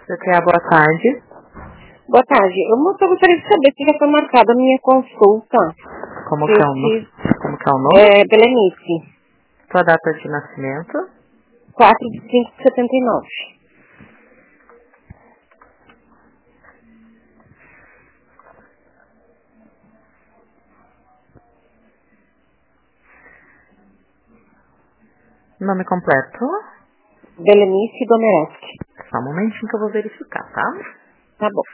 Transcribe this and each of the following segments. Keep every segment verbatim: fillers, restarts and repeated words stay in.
Você quer a boa tarde? Boa tarde. Eu só gostaria de saber se já foi marcada a minha consulta. Como que é o nome? Como que é o nome? É, Belenice. Sua data de nascimento? quatro de cinco de setenta e nove. Nome completo? Belenice Domerowski. Só um momentinho que eu vou verificar, tá? Tá bom.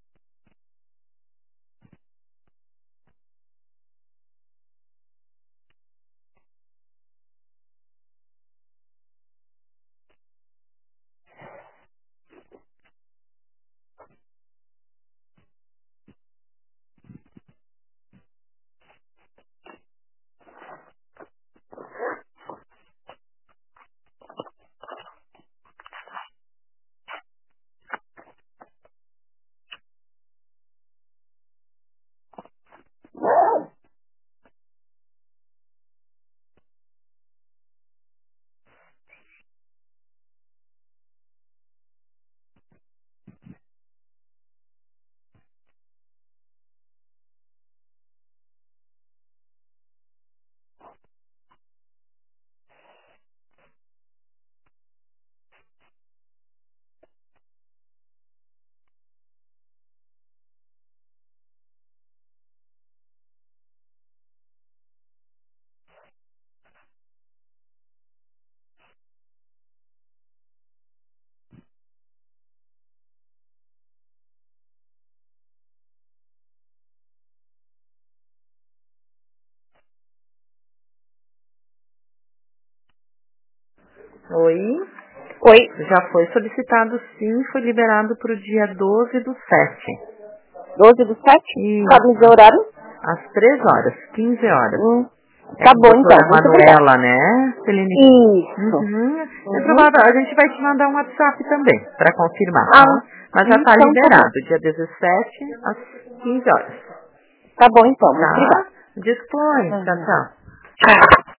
Oi? Oi. Já foi solicitado sim, foi liberado para o dia doze do sete. doze do sete? Isso. Sabe me dizer o horário? Às três horas, quinze horas. Hum. É Tá com bom a doutora então. Muito Manuela, né, Celine? Isso. Uhum. Uhum. É provável, a gente vai te mandar um WhatsApp também, para confirmar, Ah, tá? Mas já tá então tá liberado, bom. dia dezessete às quinze horas. Tá bom então. Muito Tá? obrigada. Dispõe. Tchau, Uhum. tchau. Tchau.